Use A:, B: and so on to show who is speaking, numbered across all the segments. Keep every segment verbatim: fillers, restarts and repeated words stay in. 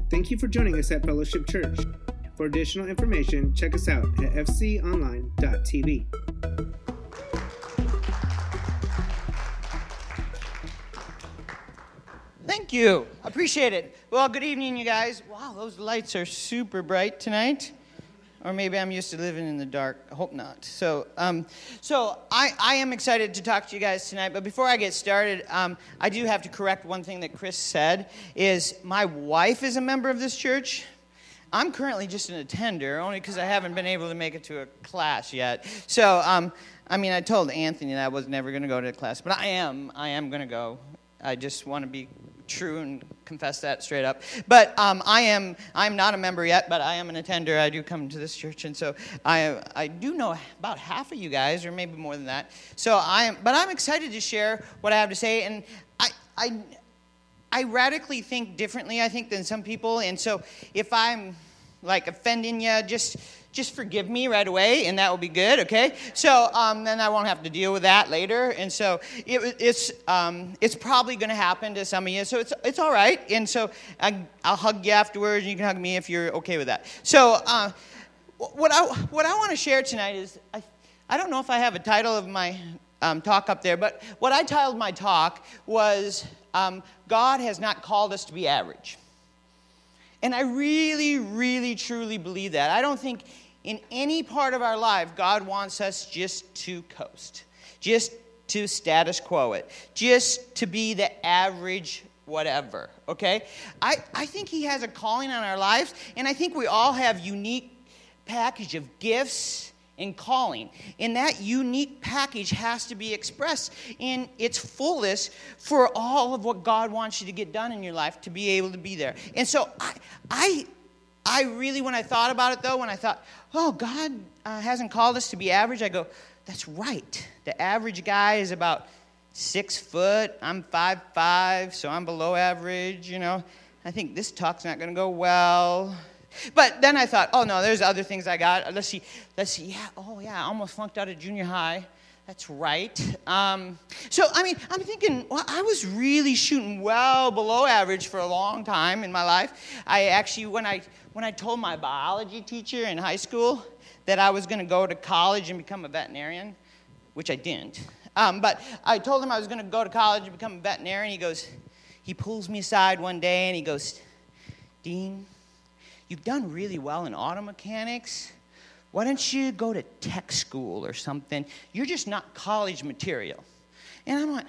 A: Thank you for joining us at Fellowship Church. For additional information, check us out at f c online dot t v.
B: Thank you. Appreciate it. Well, good evening, you guys. Wow, those lights are super bright tonight. Or maybe I'm used to living in the dark. I hope not. So, um, so I, I am excited to talk to you guys tonight. But before I get started, um, I do have to correct one thing that Chris said. Is my wife is a member of this church. I'm currently just an attender, only because I haven't been able to make it to a class yet. So, um, I mean, I told Anthony that I was never going to go to a class, but I am. I am going to go. I just want to be true and confess that straight up. But um, I am I'm not a member yet, but I am an attender. I do come to this church, and so I I do know about half of you guys, or maybe more than that. So I am, but I'm excited to share what I have to say, and I I I radically think differently, I think, than some people, and so if I'm like offending you, just just forgive me right away, and that will be good, okay? So um, then I won't have to deal with that later, and so it, it's um, it's probably going to happen to some of you, so it's it's all right, and so I, I'll hug you afterwards, and you can hug me if you're okay with that. So uh, what I what I want to share tonight is, I, I don't know if I have a title of my um, talk up there, but what I titled my talk was, um, God has not called us to be average. And I really, really, truly believe that. I don't think in any part of our life God wants us just to coast, just to status quo it, just to be the average whatever, okay? I, I think he has a calling on our lives, and I think we all have unique package of gifts and calling. And that unique package has to be expressed in its fullest for all of what God wants you to get done in your life to be able to be there. And so I I, I really, when I thought about it, though, when I thought, oh, God uh, hasn't called us to be average, I go, that's right. The average guy is about six foot. I'm five five, so I'm below average, you know. I think this talk's not going to go well. But then I thought, oh, no, there's other things I got. Let's see. Let's see. Yeah. Oh, yeah. I almost flunked out of junior high. That's right. Um, so, I mean, I'm thinking, well, I was really shooting well below average for a long time in my life. I actually, when I when I told my biology teacher in high school that I was going to go to college and become a veterinarian, which I didn't, um, but I told him I was going to go to college and become a veterinarian. He goes, he pulls me aside one day and he goes, Dean, you've done really well in auto mechanics. Why don't you go to tech school or something? You're just not college material. And I'm like,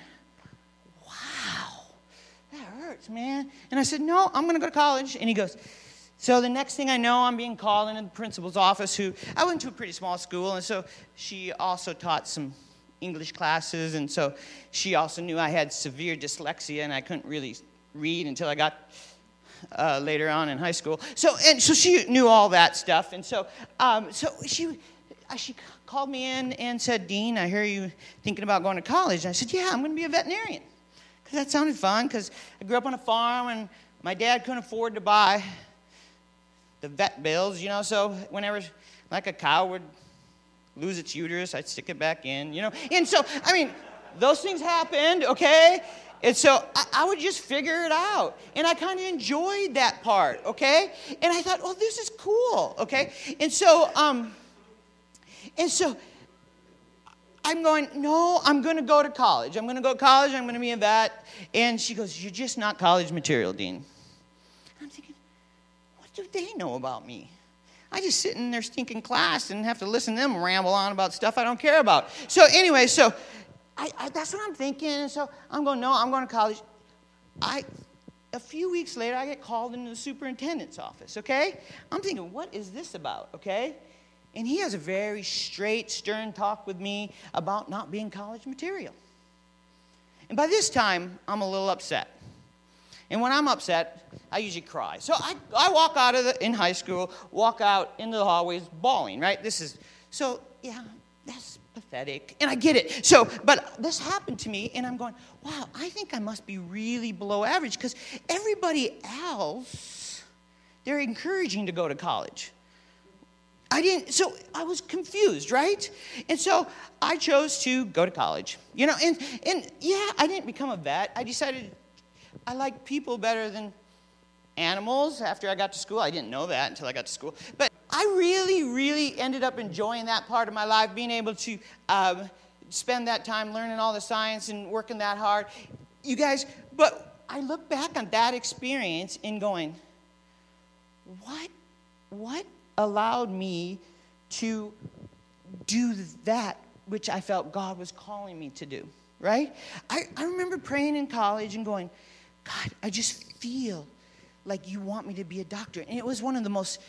B: wow, that hurts, man. And I said, no, I'm going to go to college. And he goes, so the next thing I know, I'm being called into the principal's office, who, I went to a pretty small school, and so she also taught some English classes, and so she also knew I had severe dyslexia, and I couldn't really read until I got Uh, later on in high school. So and so she knew all that stuff. And so um, so she uh, she called me in and said, Dean, I hear you thinking about going to college. And I said, yeah, I'm going to be a veterinarian. Because that sounded fun, because I grew up on a farm and my dad couldn't afford to buy the vet bills, you know. So whenever, like a cow would lose its uterus, I'd stick it back in, you know. And so, I mean, those things happened, okay? And so I, I would just figure it out. And I kind of enjoyed that part, okay? And I thought, oh, this is cool, okay? And so, um, and so I'm going, no, I'm going to go to college. I'm going to go to college. I'm going to be a vet. And she goes, you're just not college material, Dean. I'm thinking, what do they know about me? I just sit in their stinking class and have to listen to them ramble on about stuff I don't care about. So anyway, so I, I, that's what I'm thinking. So I'm going, no, I'm going to college. I, a few weeks later, I get called into the superintendent's office, okay? I'm thinking, what is this about, okay? And he has a very straight, stern talk with me about not being college material. And by this time, I'm a little upset. And when I'm upset, I usually cry. So I, I walk out of the, in high school, walk out into the hallways bawling, right? This is, so, yeah, that's pathetic, and I get it. So, but this happened to me, and I'm going, wow, I think I must be really below average, because everybody else, they're encouraging to go to college. I didn't, so I was confused, right? And so I chose to go to college, you know, and, and yeah, I didn't become a vet. I decided I like people better than animals after I got to school. I didn't know that until I got to school. But I really, really ended up enjoying that part of my life, being able to um, spend that time learning all the science and working that hard. You guys, but I look back on that experience and going, what, what allowed me to do that which I felt God was calling me to do, right? I, I remember praying in college and going, God, I just feel like you want me to be a doctor. And it was one of the most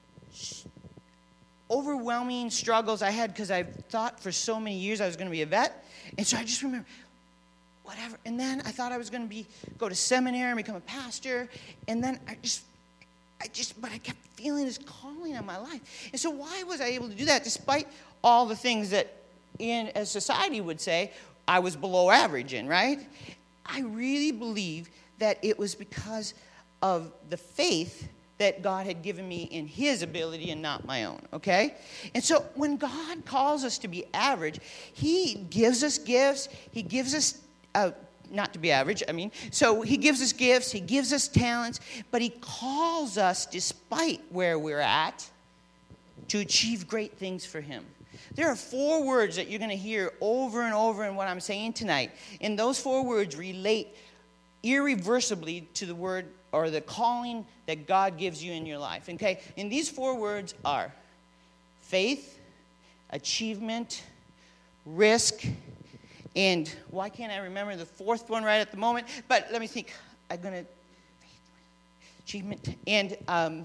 B: overwhelming struggles I had because I thought for so many years I was going to be a vet. And so I just remember, whatever. And then I thought I was going to be go to seminary and become a pastor. And then I just, I just, but I kept feeling this calling on my life. And so why was I able to do that despite all the things that in, as society would say, I was below average in, right? I really believe that it was because of the faith that God had given me in his ability and not my own, okay? And so when God calls us to be average, he gives us gifts, he gives us, uh, not to be average, I mean, so he gives us gifts, he gives us talents, but he calls us, despite where we're at, to achieve great things for him. There are four words that you're going to hear over and over in what I'm saying tonight, and those four words relate irreversibly to the word or the calling that God gives you in your life, okay? And these four words are faith, achievement, risk, and why can't I remember the fourth one right at the moment? But let me think. I'm going to, achievement, and um,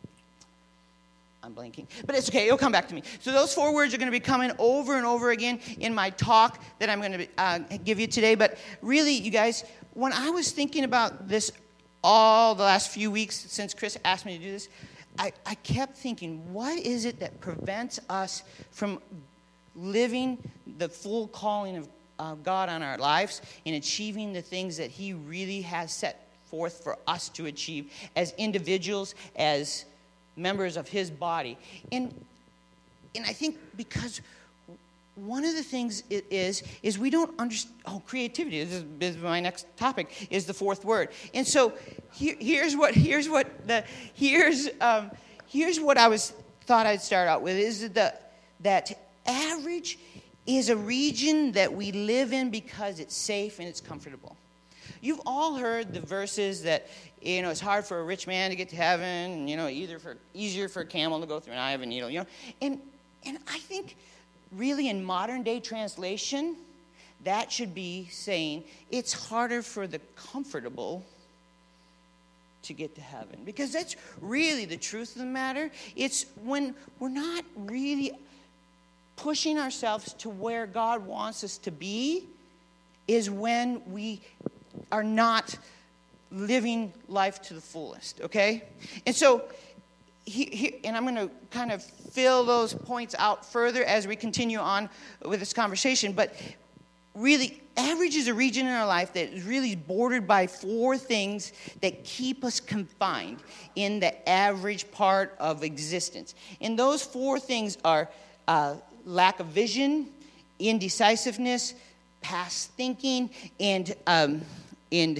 B: I'm blanking. But it's okay. It'll come back to me. So those four words are going to be coming over and over again in my talk that I'm going to uh, give you today. But really, you guys, when I was thinking about this all the last few weeks since Chris asked me to do this, I, I kept thinking, what is it that prevents us from living the full calling of uh, God on our lives and achieving the things that he really has set forth for us to achieve as individuals, as members of his body? And, and I think because one of the things it is, is we don't understand, oh, creativity, this is, this is my next topic, is the fourth word. And so here, here's what, here's what the, here's, um, here's what I was, thought I'd start out with, is that, that average is a region that we live in because it's safe and it's comfortable. You've all heard the verses that, you know, it's hard for a rich man to get to heaven, and, you know, either for, easier for a camel to go through an eye of a needle, you know. And, and I think really, in modern-day translation, that should be saying it's harder for the comfortable to get to heaven. Because that's really the truth of the matter. It's when we're not really pushing ourselves to where God wants us to be is when we are not living life to the fullest, okay? And so He, he, and I'm going to kind of fill those points out further as we continue on with this conversation. But really, average is a region in our life that is really bordered by four things that keep us confined in the average part of existence. And those four things are uh, lack of vision, indecisiveness, past thinking, and um, and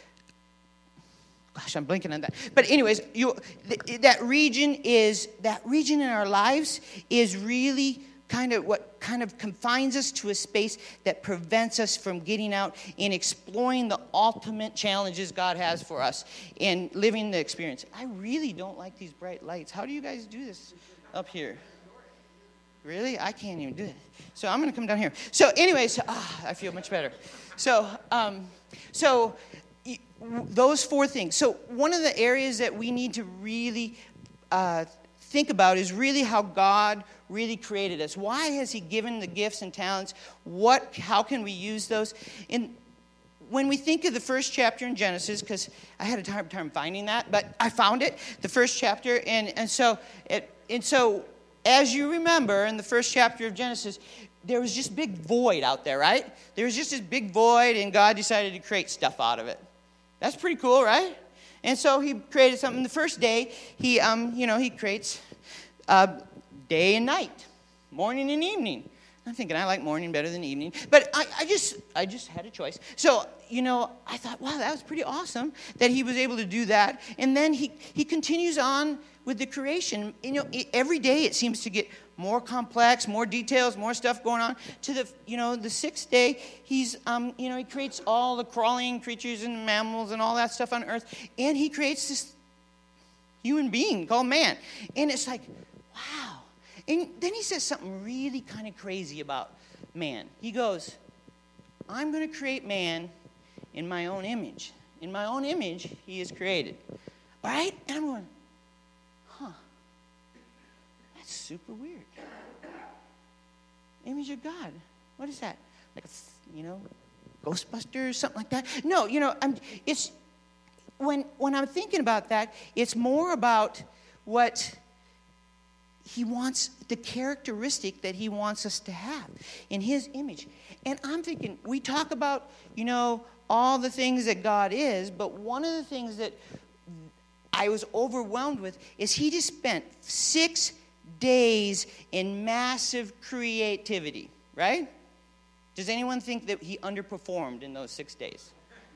B: Gosh, I'm blinking on that. But anyways, you, th- that region is, that region in our lives is really kind of what kind of confines us to a space that prevents us from getting out and exploring the ultimate challenges God has for us and living the experience. I really don't like these bright lights. How do you guys do this up here? Really? I can't even do it. So I'm going to come down here. So anyways, ah, I feel much better. So, um, so... those four things. So one of the areas that we need to really uh, think about is really how God really created us. Why has he given the gifts and talents? What? How can we use those? And when we think of the first chapter in Genesis, because I had a hard time finding that, but I found it, the first chapter, and and so it, and so as you remember in the first chapter of Genesis, there was just big void out there, right? There was just this big void, and God decided to create stuff out of it. That's pretty cool, right? And so he created something. The first day, he, um, you know, he creates uh, day and night, morning and evening. I'm thinking I like morning better than evening, but I, I just I just had a choice. So, you know, I thought, wow, that was pretty awesome that he was able to do that. And then he, he continues on with the creation. You know, every day it seems to get more complex, more details, more stuff going on. To the, you know, the sixth day, he's, um, you know, he creates all the crawling creatures and mammals and all that stuff on earth. And he creates this human being called man. And it's like, wow. And then he says something really kind of crazy about man. He goes, I'm going to create man in my own image. In my own image, he is created. All right? And I'm going, huh, that's super weird. Image of God. What is that? Like, a, you know, Ghostbusters, something like that? No, you know, I'm, it's, when, when I'm thinking about that, it's more about what he wants, the characteristic that he wants us to have in his image. And I'm thinking, we talk about, you know, all the things that God is, but one of the things that I was overwhelmed with is he just spent six days in massive creativity, right? Does anyone think that he underperformed in those six days?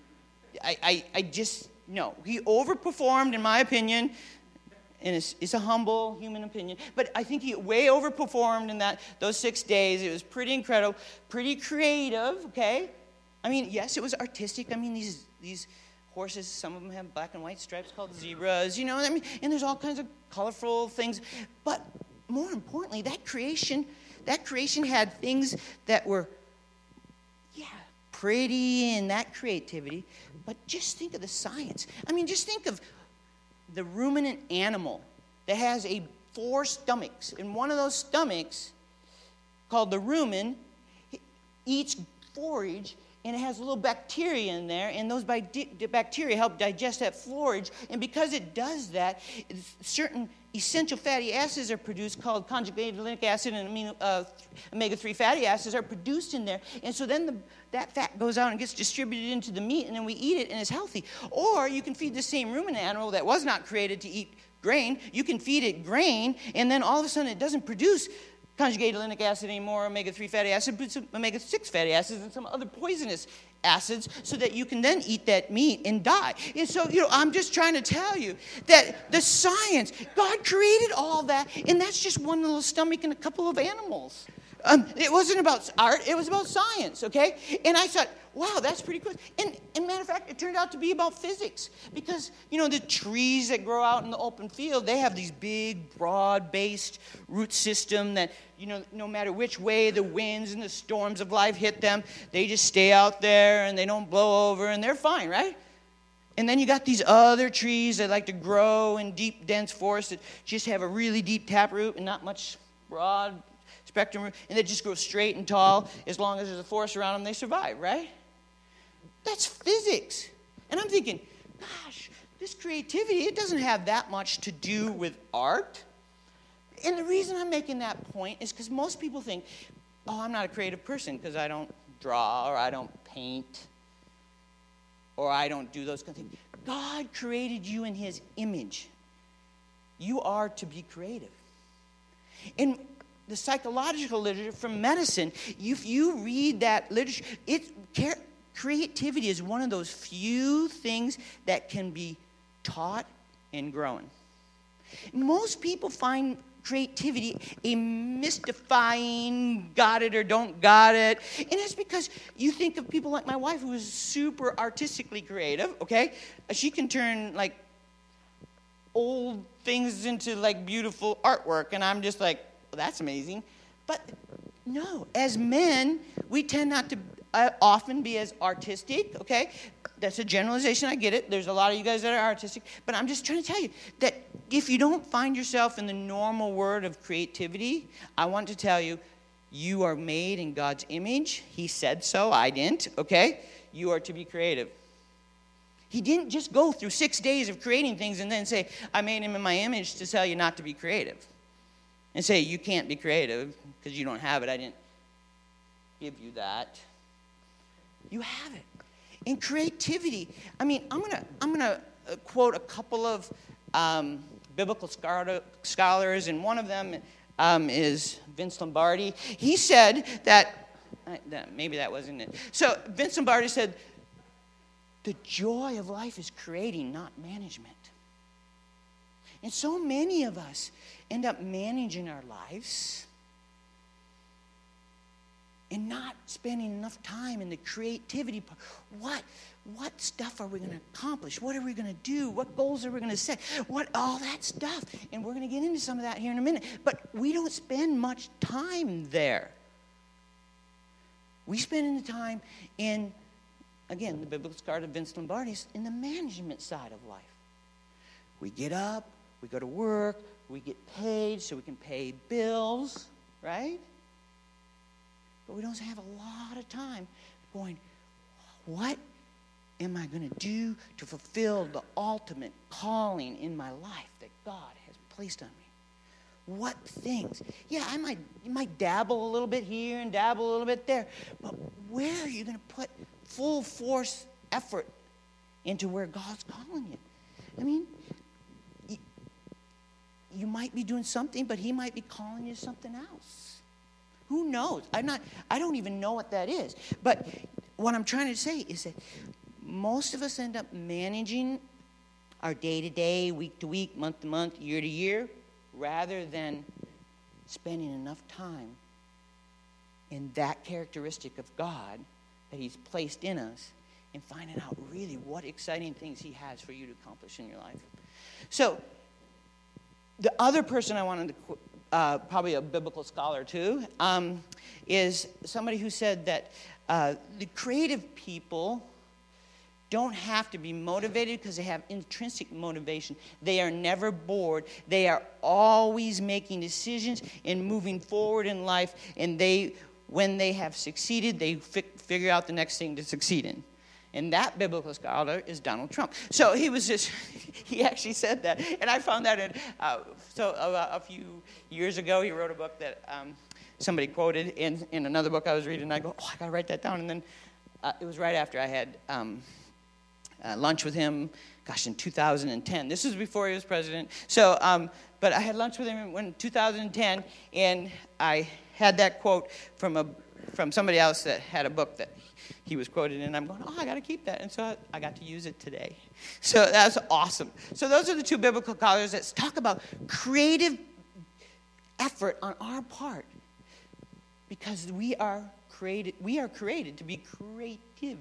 B: I, I, I just, no. He overperformed, in my opinion. And it's, it's a humble human opinion. But I think he way overperformed in that those six days. It was pretty incredible, pretty creative, okay? I mean, yes, it was artistic. I mean, these these horses, some of them have black and white stripes called zebras, you know? I mean, and there's all kinds of colorful things. But more importantly, that creation, that creation had things that were, yeah, pretty in that creativity. But just think of the science. I mean, just think of the ruminant animal that has a four stomachs. And one of those stomachs, called the rumen, eats forage, and it has a little bacteria in there, and those bacteria help digest that forage. And because it does that, certain essential fatty acids are produced called conjugated linoleic acid and amino, uh, omega three fatty acids are produced in there. And so then the, that fat goes out and gets distributed into the meat, and then we eat it, and it's healthy. Or you can feed the same ruminant animal that was not created to eat grain. You can feed it grain, and then all of a sudden it doesn't produce conjugated linoleic acid anymore, omega three fatty acid, but omega six fatty acids and some other poisonous acids, so that you can then eat that meat and die. And so, you know, I'm just trying to tell you that the science, God created all that, and that's just one little stomach and a couple of animals. Um, it wasn't about art, it was about science, okay? And I thought, wow, that's pretty cool. And, and matter of fact, it turned out to be about physics. Because, you know, the trees that grow out in the open field, they have these big, broad-based root system that, you know, no matter which way the winds and the storms of life hit them, they just stay out there and they don't blow over and they're fine, right? And then you got these other trees that like to grow in deep, dense forests that just have a really deep taproot and not much broad spectrum, and they just grow straight and tall. As long as there's a forest around them, they survive, right? That's physics. And I'm thinking, gosh, this creativity, it doesn't have that much to do with art. And the reason I'm making that point is because most people think, oh, I'm not a creative person because I don't draw or I don't paint or I don't do those kind of things. God created you in his image. You are to be creative. And the psychological literature from medicine, if you read that literature, it, creativity is one of those few things that can be taught and grown. Most people find creativity a mystifying, got it or don't got it. And it's because you think of people like my wife, who is super artistically creative, okay? She can turn, like, old things into, like, beautiful artwork. And I'm just like, well, that's amazing. But no, as men, we tend not to uh, often be as artistic, okay? That's a generalization, I get it. There's a lot of you guys that are artistic. But I'm just trying to tell you that if you don't find yourself in the normal word of creativity, I want to tell you, you are made in God's image. He said so, I didn't, okay? You are to be creative. He didn't just go through six days of creating things and then say, I made him in my image to tell you not to be creative. And say, you can't be creative because you don't have it. I didn't give you that. You have it. And creativity, I mean, I'm going to I'm gonna quote a couple of um, biblical scholar, scholars, and one of them um, is Vince Lombardi. He said that, uh, that, maybe that wasn't it. So Vince Lombardi said, the joy of life is creating, not management. And so many of us end up managing our lives and not spending enough time in the creativity part. What, what stuff are we going to accomplish? What are we going to do? What goals are we going to set? What, all that stuff. And we're going to get into some of that here in a minute. But we don't spend much time there. We spend the time in, again, the biblical scholar of Vince Lombardi, in the management side of life. We get up, we go to work, we get paid so we can pay bills, right? But we don't have a lot of time going, what am I going to do to fulfill the ultimate calling in my life that God has placed on me? What things? Yeah, I might, you might dabble a little bit here and dabble a little bit there, but where are you going to put full force effort into where God's calling you? I mean, you, you might be doing something, but He might be calling you to something else. Who knows? I'm not, I don't even know what that is. But what I'm trying to say is that most of us end up managing our day-to-day, week-to-week, month-to-month, year-to-year, rather than spending enough time in that characteristic of God that He's placed in us and finding out really what exciting things He has for you to accomplish in your life. So, the other person I wanted to Uh, probably a biblical scholar too, um, is somebody who said that uh, the creative people don't have to be motivated because they have intrinsic motivation. They are never bored. They are always making decisions and moving forward in life. And they, when they have succeeded, they fi- figure out the next thing to succeed in. And that biblical scholar is Donald Trump. So he was just, he actually said that. And I found that in, uh, so a, a few years ago, he wrote a book that um, somebody quoted in, in another book I was reading. And I go, oh, I got to write that down. And then uh, it was right after I had um, uh, lunch with him, gosh, in two thousand ten. This was before he was president. So, um, but I had lunch with him in two thousand ten, and I had that quote from a from somebody else that had a book that he was quoted, and I'm going, oh, I got to keep that. And so I, I got to use it today. So that's awesome. So those are the two biblical scholars that talk about creative effort on our part, because we are created. We are created to be creative,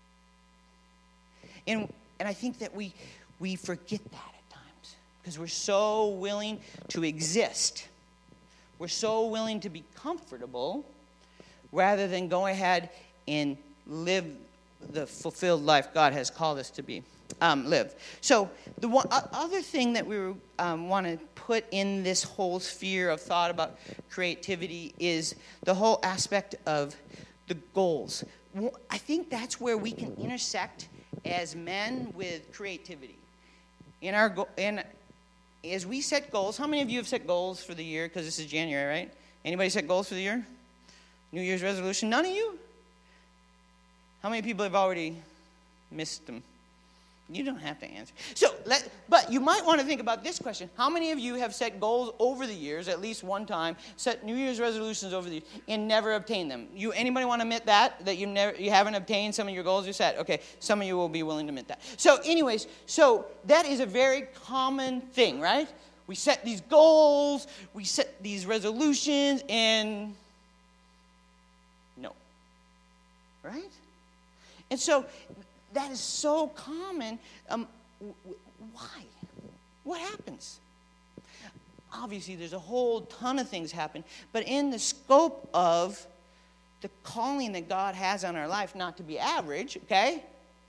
B: and and I think that we we forget that at times because we're so willing to exist. We're so willing to be comfortable, rather than go ahead and live the fulfilled life God has called us to be, um, live. So the one, uh, other thing that we um, want to put in this whole sphere of thought about creativity is the whole aspect of the goals. I think that's where we can intersect as men with creativity. In our go- in, as we set goals, how many of you have set goals for the year? Because this is January, right? Anybody set goals for the year? New Year's resolution? None of you? How many people have already missed them? You don't have to answer. So, let, but you might want to think about this question. How many of you have set goals over the years, at least one time, set New Year's resolutions over the years, and never obtained them? You, anybody want to admit that? That you never, you haven't obtained some of your goals you set? Okay, some of you will be willing to admit that. So anyways, so that is a very common thing, right? We set these goals, we set these resolutions, and no. Right? And so that is so common. Um, w- why? What happens? Obviously, there's a whole ton of things happen, but in the scope of the calling that God has on our life, not to be average, okay?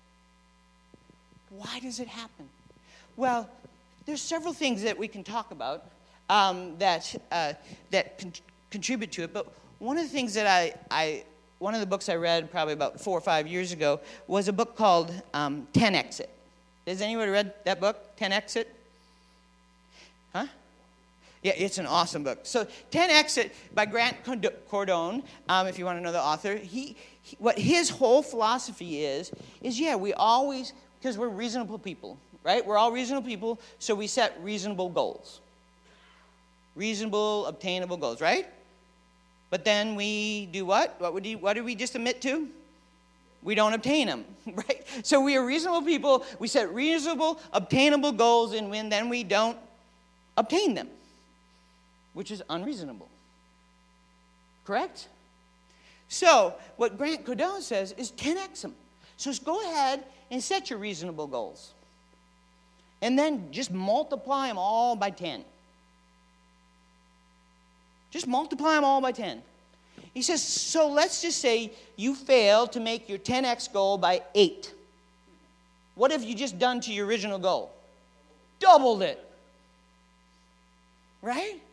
B: Why does it happen? Well, there's several things that we can talk about um, that uh, that con- contribute to it, but one of the things that I, I One of the books I read probably about four or five years ago was a book called um, ten exit. Has anybody read that book, ten exit? Huh? Yeah, it's an awesome book. So ten exit by Grant Cardone, um, if you want to know the author. He, he, what his whole philosophy is, is yeah, we always, because we're reasonable people, right? We're all reasonable people, so we set reasonable goals. reasonable, obtainable goals, right? But then we do what? What would you, what did we just admit to? We don't obtain them, right? So we are reasonable people. We set reasonable, obtainable goals, and when then we don't obtain them, which is unreasonable. Correct? So what Grant Cardone says is ten x them. So just go ahead and set your reasonable goals. And then just multiply them all by ten. Just multiply them all by ten. He says, so let's just say you failed to make your ten x goal by eight. What have you just done to your original goal? Doubled it. Right?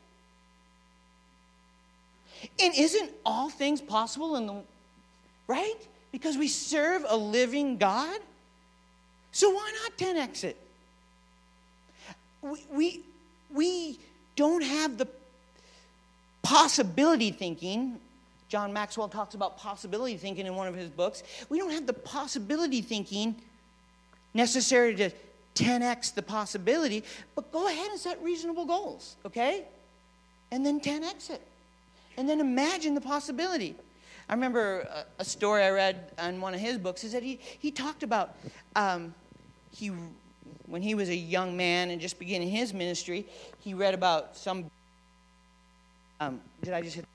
B: And isn't all things possible in the, right? Because we serve a living God. So why not ten x it? We, we, we don't have the possibility thinking. John Maxwell talks about possibility thinking in one of his books. We don't have the possibility thinking necessary to ten x the possibility, but go ahead and set reasonable goals, okay? And then ten x it. And then imagine the possibility. I remember a, a story I read on one of his books is that he, he talked about um, he when he was a young man and just beginning his ministry, he read about some, um, did I just hit?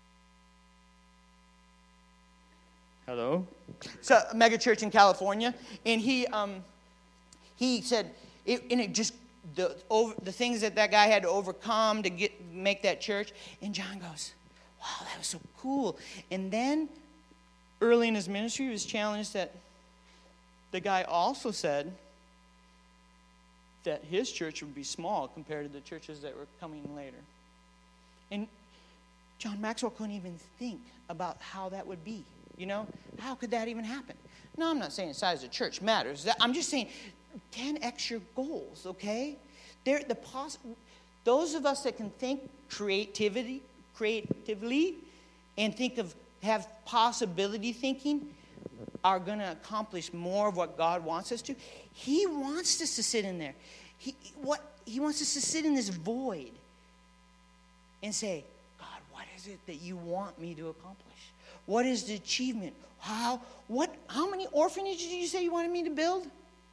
B: Hello? So a mega church in California, and he um, he said, it, and it just, the over, the things that that guy had to overcome to get make that church, and John goes, wow, that was so cool. And then early in his ministry, he was challenged that the guy also said that his church would be small compared to the churches that were coming later. And John Maxwell couldn't even think about how that would be. You know, how could that even happen? No, I'm not saying the size of the church matters. I'm just saying ten x your goals, okay? They're the poss- those of us that can think creativity, creatively and think of, have possibility thinking are going to accomplish more of what God wants us to. He wants us to sit in there. He, what, he wants us to sit in this void and say, God, what is it that you want me to accomplish? What is the achievement? How, what, how many orphanages did you say you wanted me to build?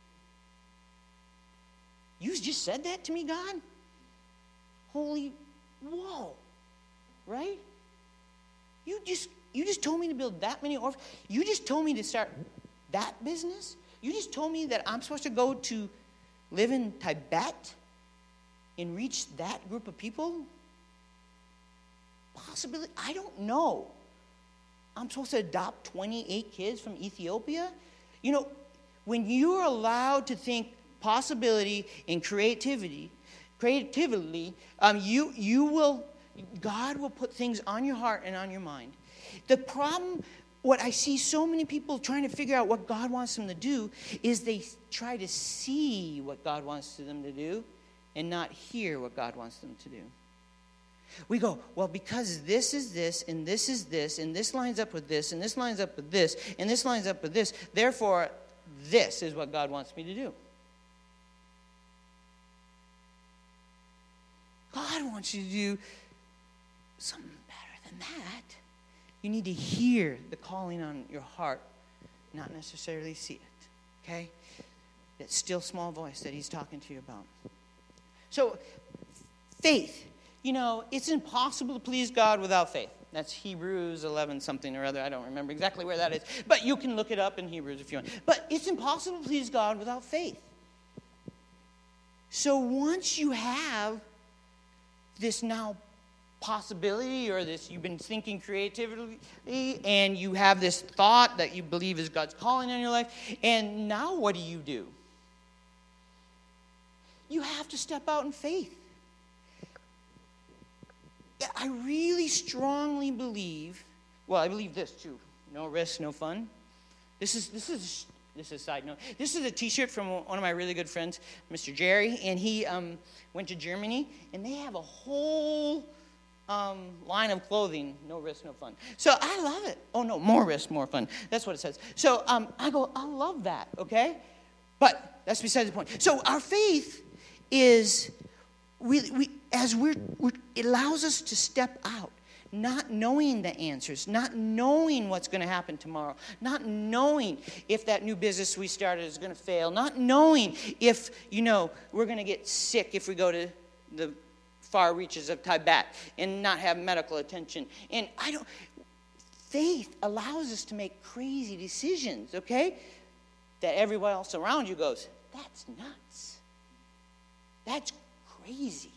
B: You just said that to me, God? Holy, whoa, right? You just you just told me to build that many orphans. You just told me to start that business. You just told me that I'm supposed to go to live in Tibet and reach that group of people. Possibility, I don't know. I'm supposed to adopt twenty-eight kids from Ethiopia. You know, when you're allowed to think possibility and creativity, creatively, um, you you will. God will put things on your heart and on your mind. The problem, what I see so many people trying to figure out what God wants them to do, is they try to see what God wants them to do and not hear what God wants them to do. We go, well, because this is this, and this is this, and this lines up with this, and this lines up with this, and this lines up with this, therefore, this is what God wants me to do. God wants you to do something better than that. You need to hear the calling on your heart, not necessarily see it. Okay? That still small voice that he's talking to you about. So, faith. You know, it's impossible to please God without faith. That's Hebrews eleven something or other. I don't remember exactly where that is. But you can look it up in Hebrews if you want. But it's impossible to please God without faith. So once you have this now possibility, or this, you've been thinking creatively, and you have this thought that you believe is God's calling on your life, and now what do you do? You have to step out in faith. I really strongly believe, well, I believe this too, no risk, no fun. This is this is this is a side note. This is a T-shirt from one of my really good friends, Mister Jerry, and he um, went to Germany, and they have a whole um, line of clothing, no risk, no fun. So I love it. Oh no, more risk, more fun. That's what it says. So um, I go, I love that. Okay, but that's besides the point. So our faith is we we. as we're, we're, it allows us to step out, not knowing the answers, not knowing what's going to happen tomorrow, not knowing if that new business we started is going to fail, not knowing if, you know, we're going to get sick if we go to the far reaches of Tibet and not have medical attention. And I don't, faith allows us to make crazy decisions, okay? That everyone else around you goes, that's nuts. That's crazy.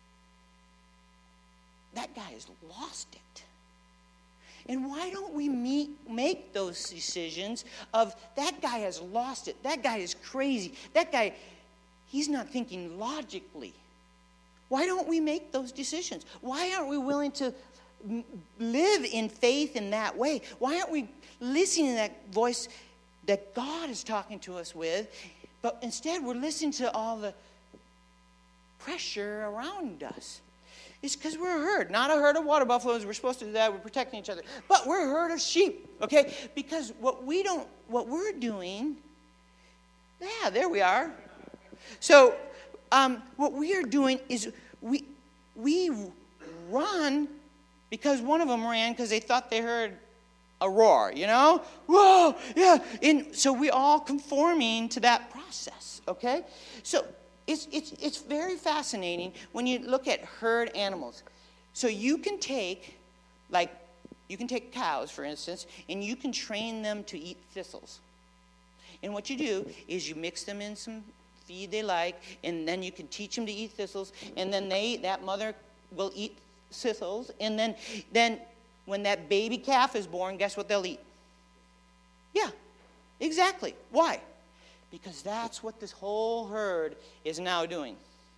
B: That guy has lost it. And why don't we meet, make those decisions of that guy has lost it, that guy is crazy, that guy, he's not thinking logically. Why don't we make those decisions? Why aren't we willing to m- live in faith in that way? Why aren't we listening to that voice that God is talking to us with, but instead we're listening to all the pressure around us? It's because we're a herd, not a herd of water buffaloes. We're supposed to do that. We're protecting each other. But we're a herd of sheep, okay? Because what we don't, what we're doing, yeah, there we are. So um, what we are doing is we we run because one of them ran because they thought they heard a roar, you know? Whoa, yeah. And so we're all conforming to that process, okay? So It's, it's, it's very fascinating when you look at herd animals. So you can take, like, you can take cows, for instance, and you can train them to eat thistles. And what you do is you mix them in some feed they like, and then you can teach them to eat thistles, and then they, that mother will eat thistles, and then, then when that baby calf is born, guess what they'll eat? Yeah, exactly. Why? Because that's what this whole herd is now doing.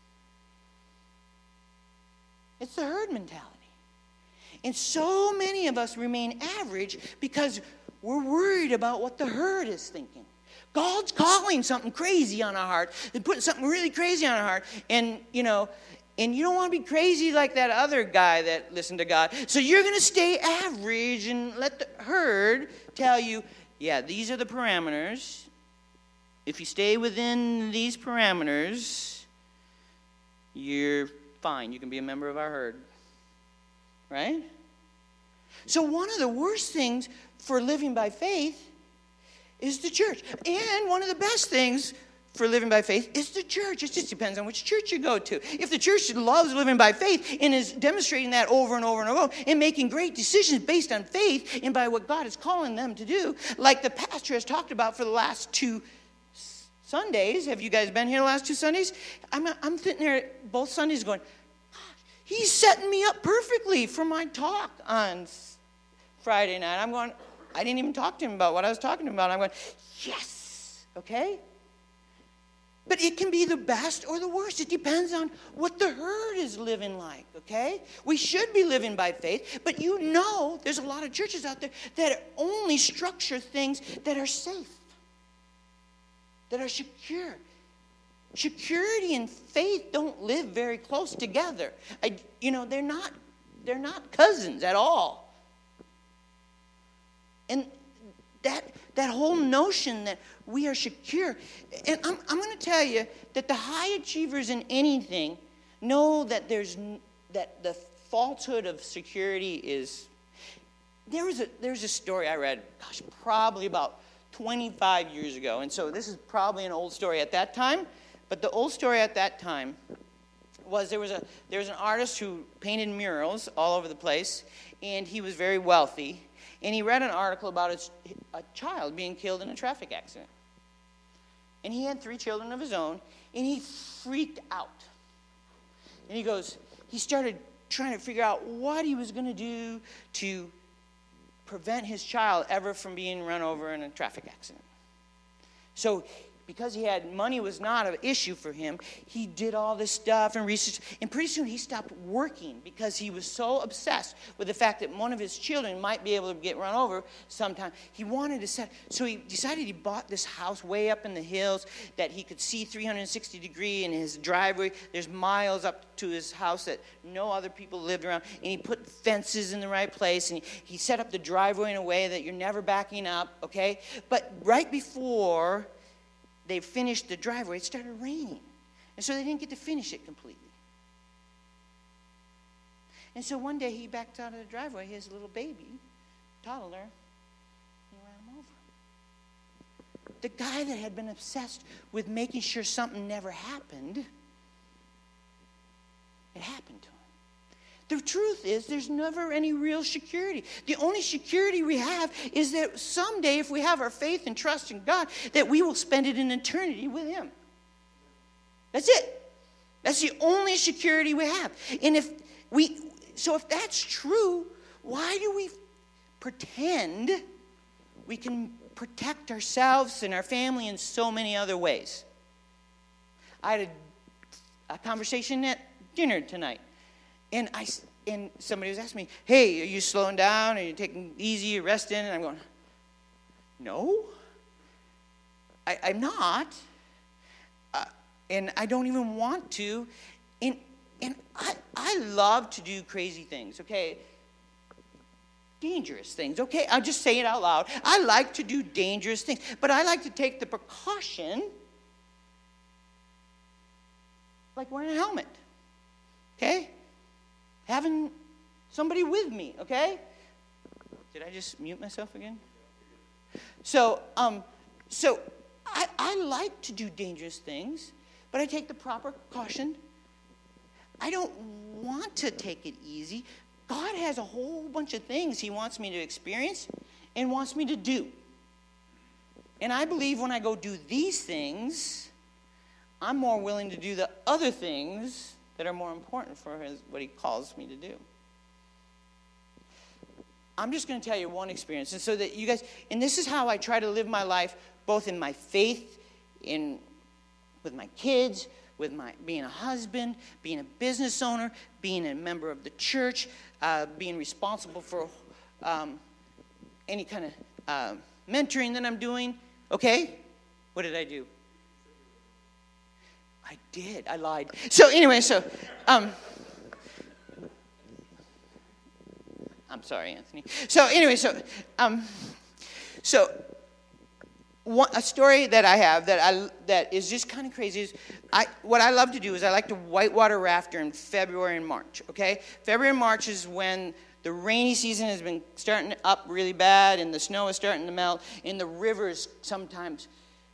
B: It's the herd mentality. And so many of us remain average because we're worried about what the herd is thinking. God's calling something crazy on our heart. They're putting something really crazy on our heart. And, you know, and you don't want to be crazy like that other guy that listened to God. So you're going to stay average and let the herd tell you, yeah, these are the parameters. If you stay within these parameters, you're fine. You can be a member of our herd. Right? So one of the worst things for living by faith is the church. And one of the best things for living by faith is the church. It just depends on which church you go to. If the church loves living by faith and is demonstrating that over and over and over and making great decisions based on faith and by what God is calling them to do, like the pastor has talked about for the last two Sundays. Have you guys been here the last two Sundays? I'm, I'm sitting there both Sundays going, he's setting me up perfectly for my talk on Friday night. I'm going, I didn't even talk to him about what I was talking about. I'm going, yes, okay? But it can be the best or the worst. It depends on what the herd is living like, okay? We should be living by faith, but you know there's a lot of churches out there that only structure things that are safe, that are secure. Security and faith don't live very close together. I, you know, they're not, they're not cousins at all. And that that whole notion that we are secure, and I'm I'm going to tell you that the high achievers in anything know that there's that the falsehood of security is. There was a there's a story I read, gosh, probably about twenty-five years ago, and so this is probably an old story at that time. But the old story at that time was there was a there was an artist who painted murals all over the place, and he was very wealthy. And he read an article about a, a child being killed in a traffic accident. And he had three children of his own, and he freaked out. And he goes, he started trying to figure out what he was going to do to prevent his child ever from being run over in a traffic accident. So because he had money was not an issue for him, he did all this stuff and research, and pretty soon he stopped working because he was so obsessed with the fact that one of his children might be able to get run over sometime. He wanted to set, so he decided he bought this house way up in the hills that he could see three hundred sixty degree in his driveway. There's miles up to his house that no other people lived around, and he put fences in the right place, and he, he set up the driveway in a way that you're never backing up, okay? But right before they finished the driveway, it started raining. And so they didn't get to finish it completely. And so one day he backed out of the driveway, his little baby, toddler, he ran him over. The guy that had been obsessed with making sure something never happened, it happened to him. The truth is, there's never any real security. The only security we have is that someday, if we have our faith and trust in God, that we will spend it in eternity with him. That's it. That's the only security we have. And if we, so if that's true, why do we pretend we can protect ourselves and our family in so many other ways? I had a, a conversation at dinner tonight. And I and somebody was asking me, hey, are you slowing down? Are you taking it easy? Are you resting? And I'm going, no, I, I'm not. Uh, and I don't even want to. And and I, I love to do crazy things, okay? Dangerous things, okay? I'll just say it out loud. I like to do dangerous things. But I like to take the precaution, like wearing a helmet, okay? Having somebody with me, okay? Did I just mute myself again? So, um, so I, I like to do dangerous things, but I take the proper caution. I don't want to take it easy. God has a whole bunch of things he wants me to experience and wants me to do. And I believe when I go do these things, I'm more willing to do the other things that are more important for his, what he calls me to do. I'm just going to tell you one experience, and so that you guys, and this is how I try to live my life, both in my faith, in with my kids, with my being a husband, being a business owner, being a member of the church, uh, being responsible for um, any kind of uh, mentoring that I'm doing. Okay, what did I do? I did. I lied. So anyway, so um, I'm sorry, Anthony. So anyway, so um, so one, a story that I have that I that is just kind of crazy is I what I love to do is I like to whitewater raft during February and March. Okay, February and March is when the rainy season has been starting up really bad, and the snow is starting to melt, and the rivers sometimes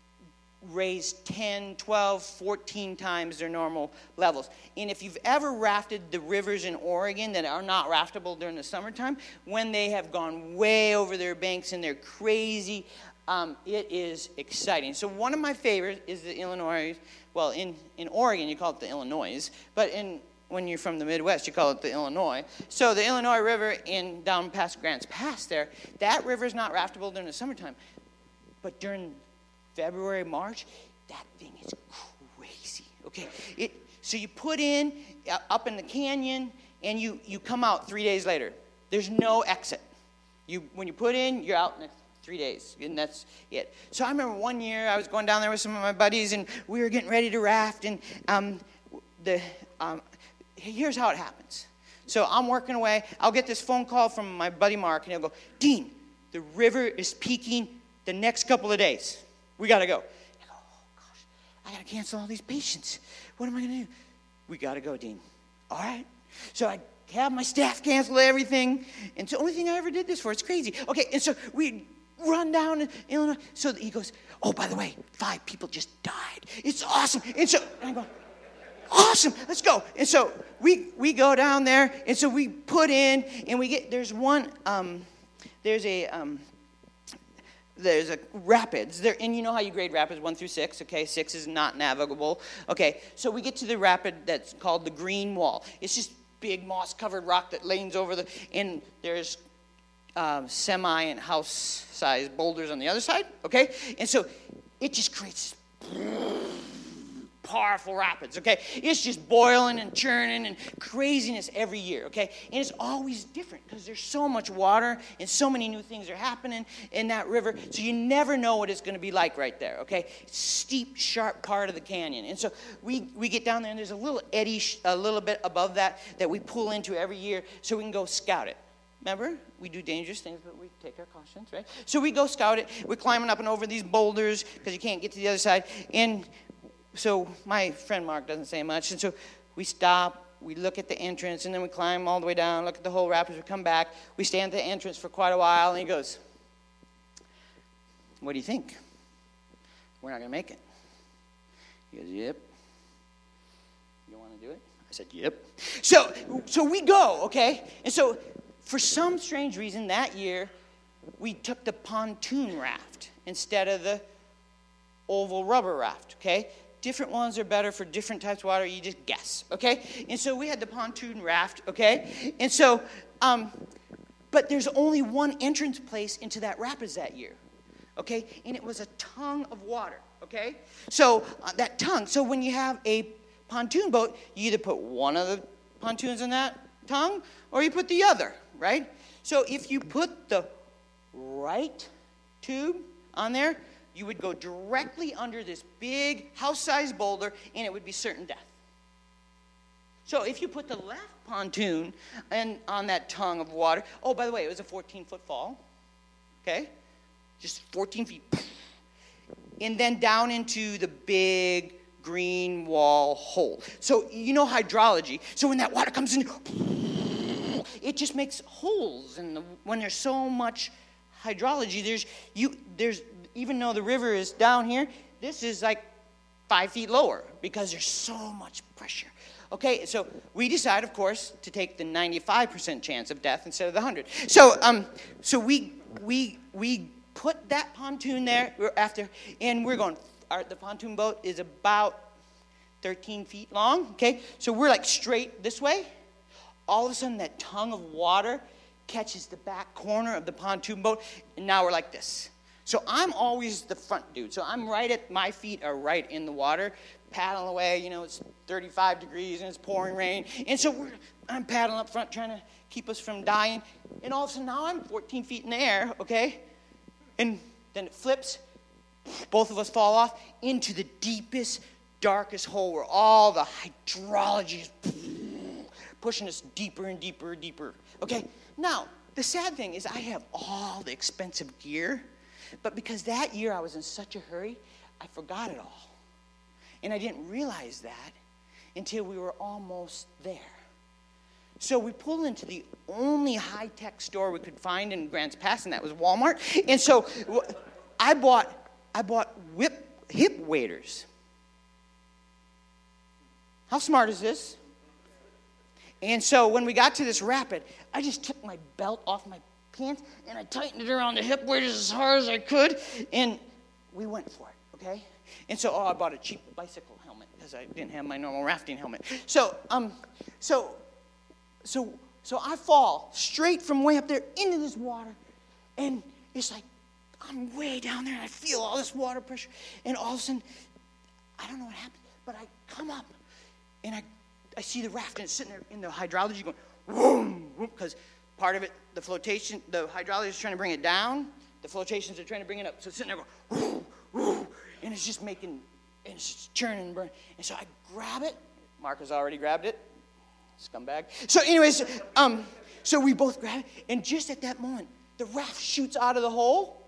B: raise ten, twelve, fourteen times their normal levels. And if you've ever rafted the rivers in Oregon that are not raftable during the summertime, when they have gone way over their banks and they're crazy, um, it is exciting. So one of my favorites is the Illinois, well, in, in Oregon you call it the Illinois, but in when you're from the Midwest, you call it the Illinois. So the Illinois River in down past Grants Pass there, that river is not raftable during the summertime. But during February, March, that thing is crazy. Okay, it so you put in uh, up in the canyon, and you you come out three days later. There's no exit. You when you put in, you're out in three days, and that's it. So I remember one year I was going down there with some of my buddies, and we were getting ready to raft, and um, the um, here's how it happens. So I'm working away. I'll get this phone call from my buddy Mark, and he'll go, Dean, the river is peaking the next couple of days. We got to go. I go, oh, gosh, I got to cancel all these patients. What am I going to do? We got to go, Dean. All right. So I have my staff cancel everything. And it's the only thing I ever did this for. It's crazy. Okay, and so we run down in Illinois. So he goes, oh, by the way, five people just died. It's awesome. And so and I go, awesome, let's go. And so we we go down there, and so we put in, and we get, there's one, um, there's a, um, there's a rapids there, and you know how you grade rapids one through six. Okay, six is not navigable. Okay, so we get to the rapid that's called the Green Wall. It's just big moss-covered rock that leans over the, and there's uh, semi and house-sized boulders on the other side. Okay, and so it just creates powerful rapids, okay? It's just boiling and churning and craziness every year, okay? And it's always different because there's so much water and so many new things are happening in that river, so you never know what it's going to be like right there, okay? It's steep, sharp part of the canyon. And so we, we get down there, and there's a little eddy a little bit above that that we pull into every year so we can go scout it. Remember, we do dangerous things, but we take our cautions, right? So we go scout it. We're climbing up and over these boulders because you can't get to the other side. And so my friend Mark doesn't say much, and so we stop, we look at the entrance, and then we climb all the way down, look at the whole rapids, we come back, we stand at the entrance for quite a while, and he goes, what do you think? We're not going to make it. He goes, yep. You want to do it? I said, yep. So, so we go, okay? And so for some strange reason that year, we took the pontoon raft instead of the oval rubber raft, okay? Different ones are better for different types of water. You just guess, okay? And so we had the pontoon raft, okay? And so, um, but there's only one entrance place into that rapids that year, okay? And it was a tongue of water, okay? So uh, that tongue, so when you have a pontoon boat, you either put one of the pontoons in that tongue or you put the other, right? So if you put the right tube on there, you would go directly under this big house-sized boulder, and it would be certain death. So if you put the left pontoon and on that tongue of water, oh, by the way, it was a fourteen-foot fall, okay? Just fourteen feet. And then down into the big green wall hole. So you know hydrology. So when that water comes in, it just makes holes. And the, when there's so much hydrology, there's you there's even though the river is down here, this is like five feet lower because there's so much pressure. Okay, so we decide, of course, to take the ninety-five percent chance of death instead of the one hundred. So, um, so we we we put that pontoon there after, and we're going. Our, the pontoon boat is about thirteen feet long. Okay, so we're like straight this way. All of a sudden, that tongue of water catches the back corner of the pontoon boat, and now we're like this. So I'm always the front dude. So I'm right at, my feet are right in the water, paddling away. You know, it's thirty-five degrees and it's pouring rain. And so we're, I'm paddling up front trying to keep us from dying. And all of a sudden now I'm fourteen feet in the air, okay? And then it flips. Both of us fall off into the deepest, darkest hole where all the hydrology is pushing us deeper and deeper and deeper. Okay? Now, the sad thing is I have all the expensive gear. But because that year I was in such a hurry, I forgot it all. And I didn't realize that until we were almost there. So we pulled into the only high-tech store we could find in Grants Pass, and that was Walmart. And so I bought I bought whip, hip waders. How smart is this? And so when we got to this rapid, I just took my belt off my pants, and I tightened it around the hip waders as hard as I could, and we went for it, okay? And so, oh, I bought a cheap bicycle helmet because I didn't have my normal rafting helmet. So, um, so, so, so I fall straight from way up there into this water, and it's like I'm way down there, and I feel all this water pressure, and all of a sudden, I don't know what happened, but I come up, and I, I see the raft, and it's sitting there in the hydrology going, whoom, whoom, because part of it, the flotation, the hydrology is trying to bring it down. The flotations are trying to bring it up. So it's sitting there going, whoo, whoo, and it's just making, and it's just churning and burning. And so I grab it. Mark has already grabbed it. Scumbag. So anyways, um, so we both grab it. And just at that moment, the raft shoots out of the hole.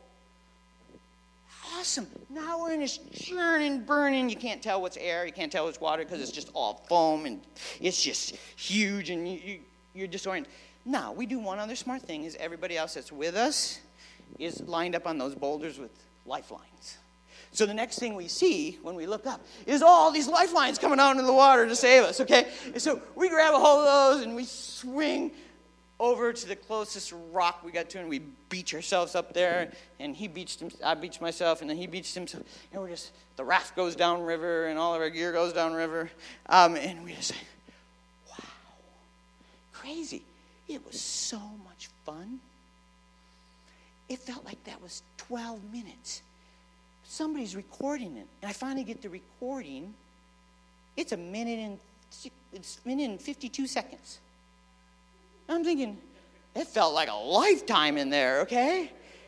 B: Awesome. Now we're in this churning, burning. You can't tell what's air. You can't tell what's water because it's just all foam. And it's just huge. And you, you, you're disoriented. Now, we do one other smart thing is everybody else that's with us is lined up on those boulders with lifelines. So the next thing we see when we look up is all these lifelines coming out into the water to save us, okay? And so we grab a hold of those and we swing over to the closest rock we got to, and we beach ourselves up there. And he beached him, I beached myself, and then he beached himself. And we're just, the raft goes downriver, and all of our gear goes downriver. Um, and we just say, wow, crazy. It was so much fun. It felt like that was twelve minutes. Somebody's recording it. And I finally get the recording. It's a minute and it's a minute and fifty-two seconds. I'm thinking, it felt like a lifetime in there, okay?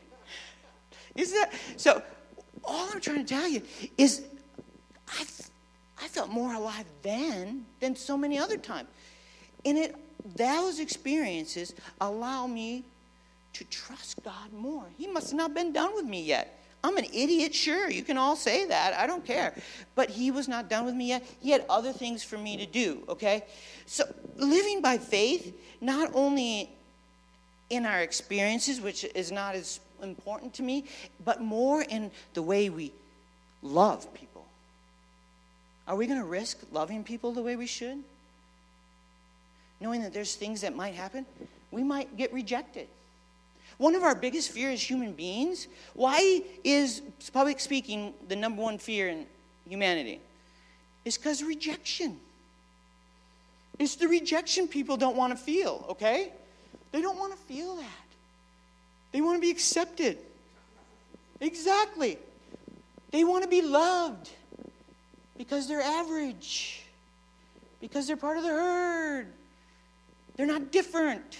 B: Is that so? All I'm trying to tell you is I, I felt more alive then than so many other times. And it those experiences allow me to trust God more. He must have not been done with me yet. I'm an idiot, sure. You can all say that. I don't care. But he was not done with me yet. He had other things for me to do, okay? So living by faith, not only in our experiences, which is not as important to me, but more in the way we love people. Are we going to risk loving people the way we should? Knowing that there's things that might happen, we might get rejected. One of our biggest fears as human beings, why is public speaking the number one fear in humanity? It's because of rejection. It's the rejection people don't want to feel, okay? They don't want to feel that. They want to be accepted. Exactly. They want to be loved because they're average, because they're part of the herd. They're not different.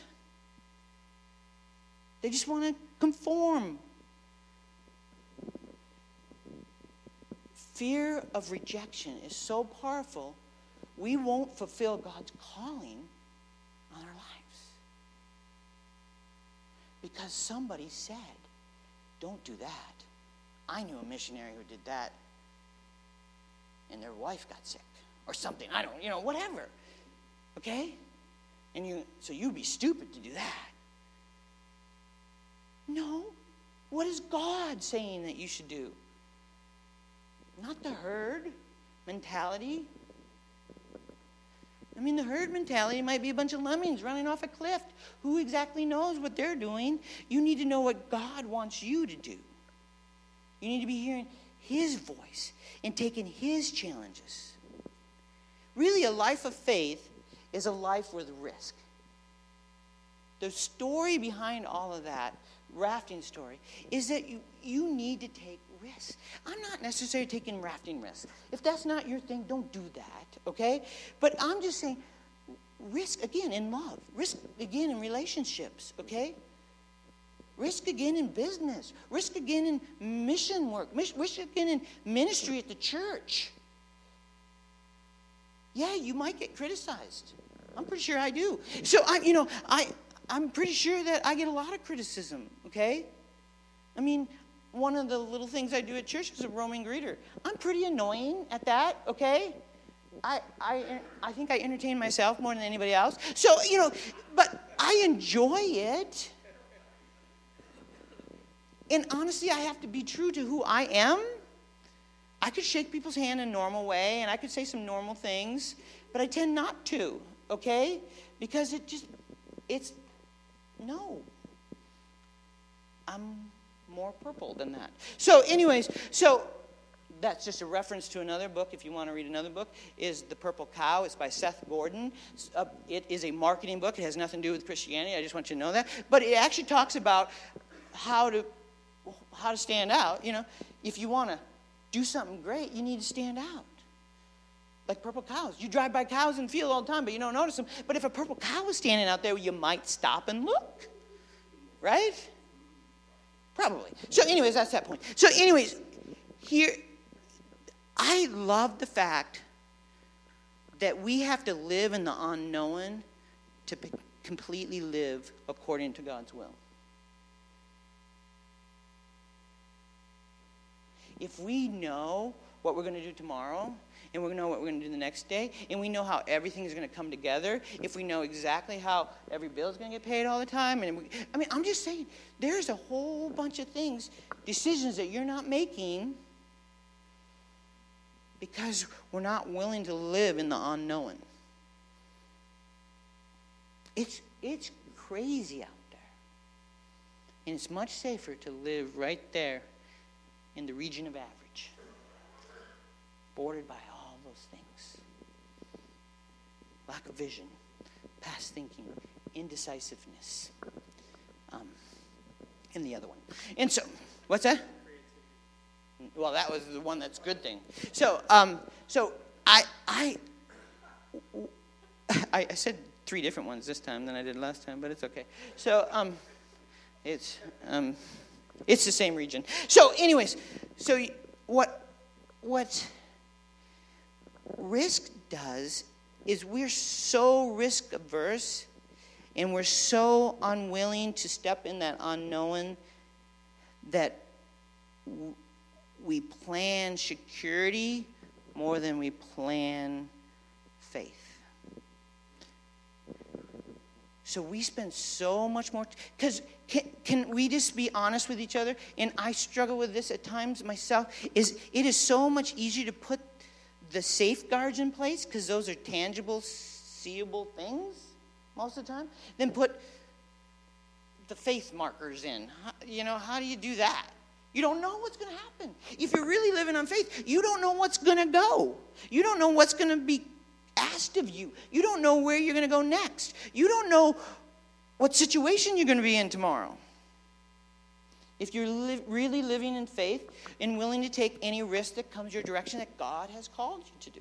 B: They just want to conform. Fear of rejection is so powerful, we won't fulfill God's calling on our lives. Because somebody said, don't do that. I knew a missionary who did that, and their wife got sick, or something. I don't, you know, whatever. Okay? And you, so you'd be stupid to do that. No. What is God saying that you should do? Not the herd mentality. I mean, the herd mentality might be a bunch of lemmings running off a cliff. Who exactly knows what they're doing? You need to know what God wants you to do. You need to be hearing his voice and taking his challenges. Really, a life of faith is a life with risk. The story behind all of that, rafting story, is that you, you need to take risks. I'm not necessarily taking rafting risks. If that's not your thing, don't do that, okay? But I'm just saying, risk again in love. Risk again in relationships, okay? Risk again in business. Risk again in mission work. Risk again in ministry at the church. Yeah, you might get criticized. I'm pretty sure I do. So, I, you know, I, I'm pretty sure that I get a lot of criticism, okay? I mean, one of the little things I do at church is a roaming greeter. I'm pretty annoying at that, okay? I, I, I think I entertain myself more than anybody else. So, you know, but I enjoy it. And honestly, I have to be true to who I am. I could shake people's hand in a normal way, and I could say some normal things, but I tend not to, okay? Because it just, it's, no. I'm more purple than that. So anyways, so that's just a reference to another book, if you want to read another book, is The Purple Cow. It's by Seth Gordon. Uh, it is a marketing book. It has nothing to do with Christianity. I just want you to know that. But it actually talks about how to, how to stand out. You know, if you want to do something great, you need to stand out. Like purple cows. You drive by cows in the field all the time, but you don't notice them. But if a purple cow is standing out there, you might stop and look. Right? Probably. So anyways, that's that point. So anyways, here, I love the fact that we have to live in the unknown to be, completely live according to God's will. If we know what we're going to do tomorrow, and we know what we're going to do the next day, and we know how everything is going to come together, if we know exactly how every bill is going to get paid all the time, and we, I mean, I'm just saying, there's a whole bunch of things, decisions that you're not making because we're not willing to live in the unknown. It's, it's crazy out there. And it's much safer to live right there in the region of average, bordered by all those things. Lack of vision, past thinking, indecisiveness, um, and the other one. And so, what's that? Well, that was the one that's good thing. So, um, so I, I, I, I said three different ones this time than I did last time, but it's okay. So, um, it's, um, it's the same region. So, anyways, so what, what risk does is we're so risk averse and we're so unwilling to step in that unknown that we plan security more than we plan faith. So we spend so much more, because can, can we just be honest with each other? And I struggle with this at times myself, is it is so much easier to put the safeguards in place, because those are tangible, seeable things most of the time, than put the faith markers in. How, you know, how do you do that? You don't know what's going to happen. If you're really living on faith, you don't know what's going to go. You don't know what's going to be asked of you. You don't know where you're going to go next. You don't know what situation you're going to be in tomorrow. If you're li- really living in faith and willing to take any risk that comes your direction that God has called you to do.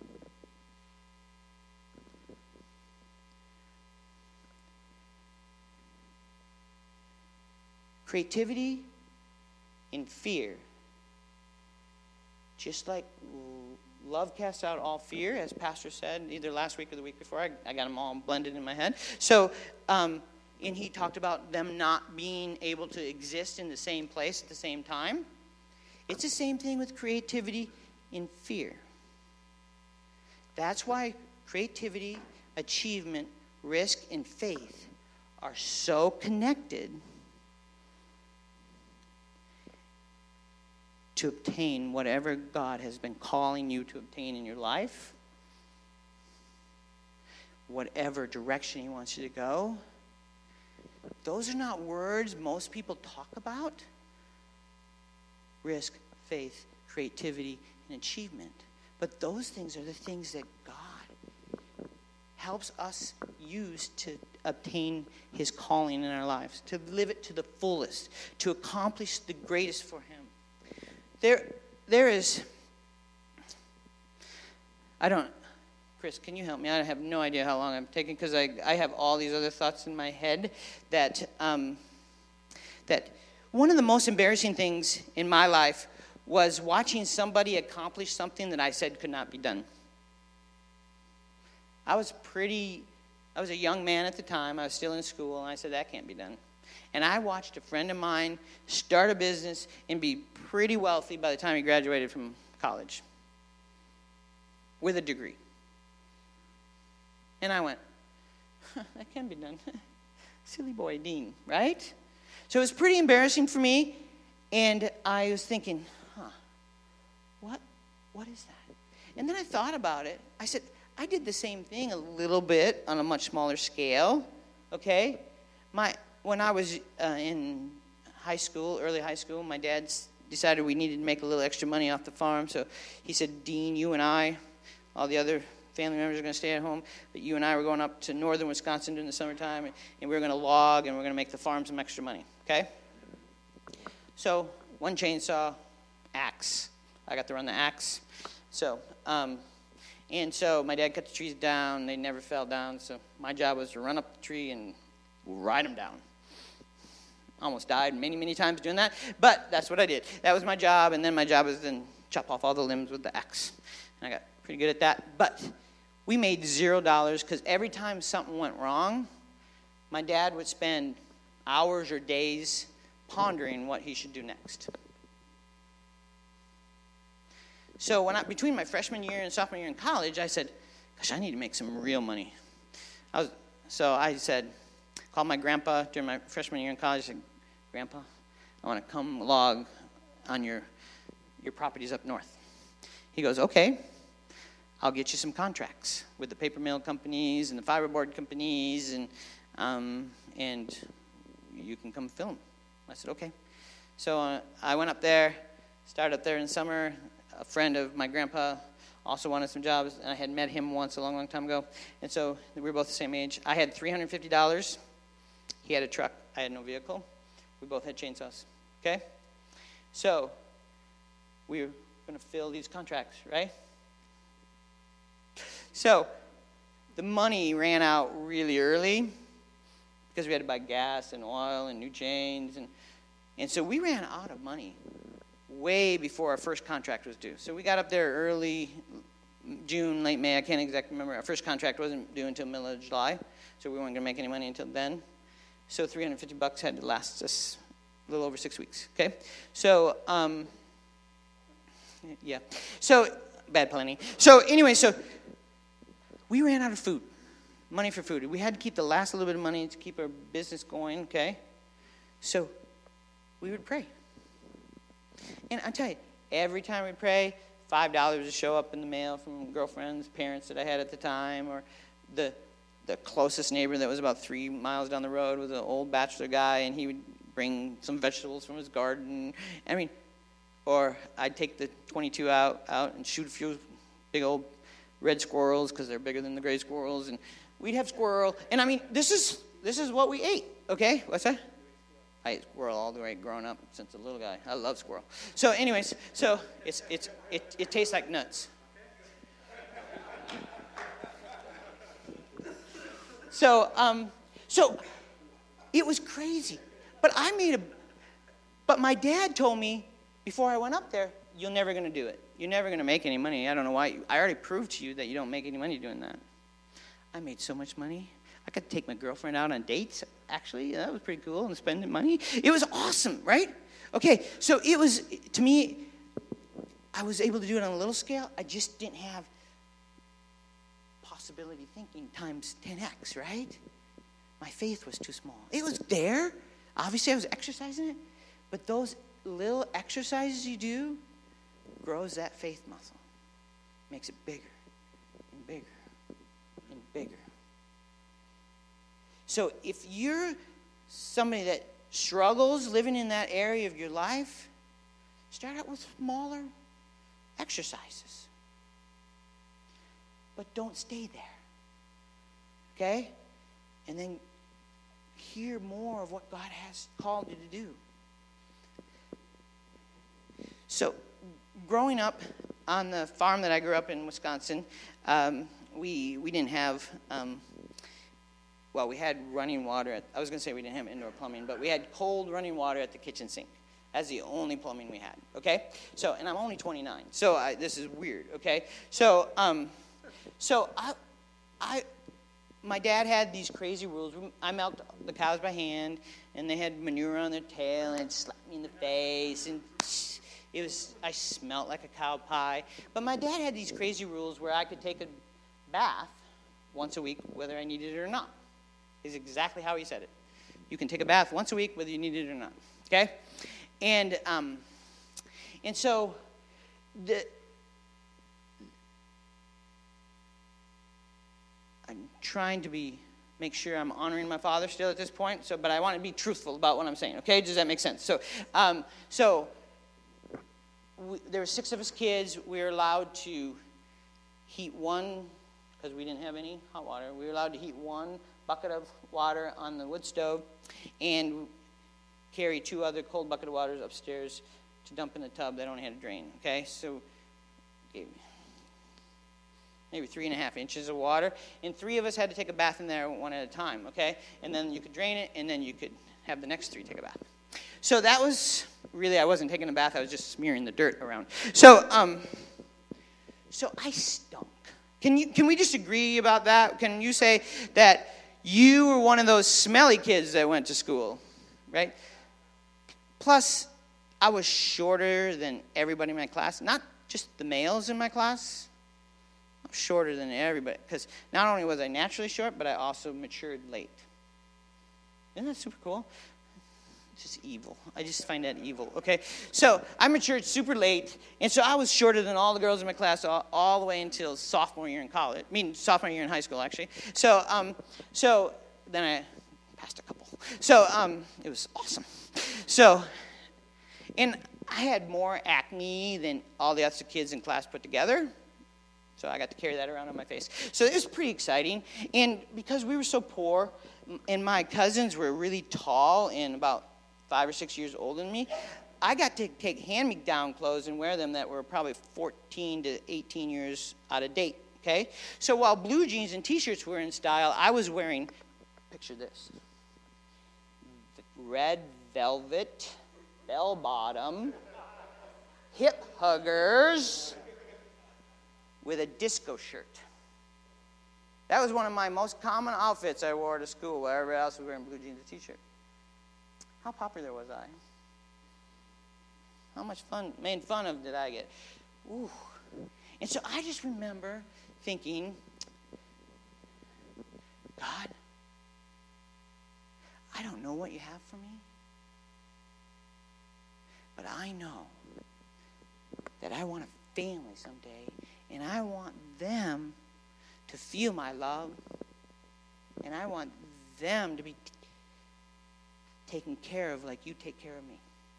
B: Creativity and fear, just like love casts out all fear, as Pastor said, either last week or the week before. I, I got them all blended in my head. So, um, and he talked about them not being able to exist in the same place at the same time. It's the same thing with creativity and fear. That's why creativity, achievement, risk, and faith are so connected to obtain whatever God has been calling you to obtain in your life, whatever direction he wants you to go. Those are not words most people talk about. Risk, faith, creativity, and achievement. But those things are the things that God helps us use to obtain his calling in our lives, to live it to the fullest, to accomplish the greatest for him. There, there is, I don't, Chris, can you help me? I have no idea how long I'm taking, because I, I have all these other thoughts in my head that, um, that one of the most embarrassing things in my life was watching somebody accomplish something that I said could not be done. I was pretty, I was a young man at the time. I was still in school, and I said, that can't be done. And I watched a friend of mine start a business and be pretty wealthy by the time he graduated from college with a degree. And I went, huh, that can be done. Silly boy Dean, right? So it was pretty embarrassing for me. And I was thinking, huh, what, what is that? And then I thought about it. I said, I did the same thing a little bit on a much smaller scale, okay? My... When I was uh, in high school, early high school, my dad decided we needed to make a little extra money off the farm. So he said, Dean, you and I, all the other family members are going to stay at home, but you and I were going up to northern Wisconsin during the summertime, and, and we were going to log, and we were going to make the farm some extra money, okay? So one chainsaw, axe. I got to run the axe. So, um, and so my dad cut the trees down. They never fell down, so my job was to run up the tree and ride them down. Almost died many, many times doing that, but that's what I did. That was my job, and then my job was then chop off all the limbs with the axe. And I got pretty good at that, but we made zero dollars because every time something went wrong, my dad would spend hours or days pondering what he should do next. So when I, between my freshman year and sophomore year in college, I said, gosh, I need to make some real money. I was, so I said, called my grandpa during my freshman year in college. I said, Grandpa, I want to come log on your your properties up north. He goes, okay, I'll get you some contracts with the paper mill companies and the fiberboard companies, and um, and you can come film. I said, okay. So uh, I went up there, started up there in summer. A friend of my grandpa also wanted some jobs, and I had met him once a long, long time ago. And so we were both the same age. I had three hundred fifty dollars. He had a truck. I had no vehicle. We both had chainsaws, okay? So we were going to fill these contracts, right? So the money ran out really early because we had to buy gas and oil and new chains. And, and so we ran out of money way before our first contract was due. So we got up there early June, late May. I can't exactly remember. Our first contract wasn't due until middle of July, so we weren't going to make any money until then. So three hundred fifty bucks had to last us little over six weeks, okay? So, um, yeah. So, bad planning. So, anyway, so we ran out of food, money for food. We had to keep the last little bit of money to keep our business going, okay? So, we would pray. And I tell you, every time we pray, five dollars would show up in the mail from girlfriends, parents that I had at the time, or the the closest neighbor that was about three miles down the road was an old bachelor guy, and he would bring some vegetables from his garden. I mean, or I'd take the twenty-two out, out and shoot a few big old red squirrels because they're bigger than the gray squirrels, and we'd have squirrel. And I mean, this is this is what we ate. Okay, what's that? I ate squirrel all the way growing up since a little guy. I love squirrel. So, anyways, so it's it's it it tastes like nuts. So, um, so it was crazy. But I made a, but my dad told me before I went up there, you're never going to do it. You're never going to make any money. I don't know why. I already proved to you that you don't make any money doing that. I made so much money. I could take my girlfriend out on dates, actually. That was pretty cool, and spending money. It was awesome, right? Okay, so it was, to me, I was able to do it on a little scale. I just didn't have possibility thinking times ten x, right? My faith was too small. It was there. Obviously, I was exercising it. But those little exercises you do grows that faith muscle. Makes it bigger and bigger and bigger. So if you're somebody that struggles living in that area of your life, start out with smaller exercises. But don't stay there. Okay? And then hear more of what God has called you to do. So, growing up on the farm that I grew up in, Wisconsin, um, we we didn't have, um, well, we had running water. At, I was going to say we didn't have indoor plumbing, but we had cold running water at the kitchen sink. That's the only plumbing we had, okay? So, and I'm only twenty-nine, so I, this is weird, okay? So, um, so I, I, my dad had these crazy rules. I milked the cows by hand, and they had manure on their tail, and it slapped me in the face, and it was, I smelled like a cow pie. But my dad had these crazy rules where I could take a bath once a week, whether I needed it or not. Is exactly how he said it. You can take a bath once a week, whether you need it or not, okay? And um, and so the I'm trying to be make sure I'm honoring my father still at this point. So, but I want to be truthful about what I'm saying. Okay, does that make sense? So, um, so we, there were six of us kids. We were allowed to heat one because we didn't have any hot water. We were allowed to heat one bucket of water on the wood stove, and carry two other cold bucket of waters upstairs to dump in the tub that only had a drain, okay? So okay, maybe three and a half inches of water, and three of us had to take a bath in there one at a time, okay? And then you could drain it, and then you could have the next three take a bath. So that was, really, I wasn't taking a bath, I was just smearing the dirt around. So, um, so I stunk. Can you? Can we just agree about that? Can you say that you were one of those smelly kids that went to school, right? Plus, I was shorter than everybody in my class. Not just the males in my class. I'm shorter than everybody. Because not only was I naturally short, but I also matured late. Isn't that super cool? It's just evil. I just find that evil, okay? So I matured super late. And so I was shorter than all the girls in my class all, all the way until sophomore year in college. I mean, sophomore year in high school, actually. So, um, so then I passed a couple. So um, it was awesome. So, and I had more acne than all the other kids in class put together. So I got to carry that around on my face. So it was pretty exciting. And because we were so poor, and my cousins were really tall and about five or six years older than me, I got to take hand-me-down clothes and wear them that were probably fourteen to eighteen years out of date, okay? So while blue jeans and T-shirts were in style, I was wearing, picture this, red velvet, bell-bottom, hip huggers with a disco shirt. That was one of my most common outfits I wore to school, while everybody else was wearing blue jeans and T-shirt. How popular was I? How much fun, made fun of did I get? Ooh. And so I just remember thinking, God, I don't know what you have for me, but I know that I want a family someday, and I want them to feel my love, and I want them to be t- taken care of like you take care of me.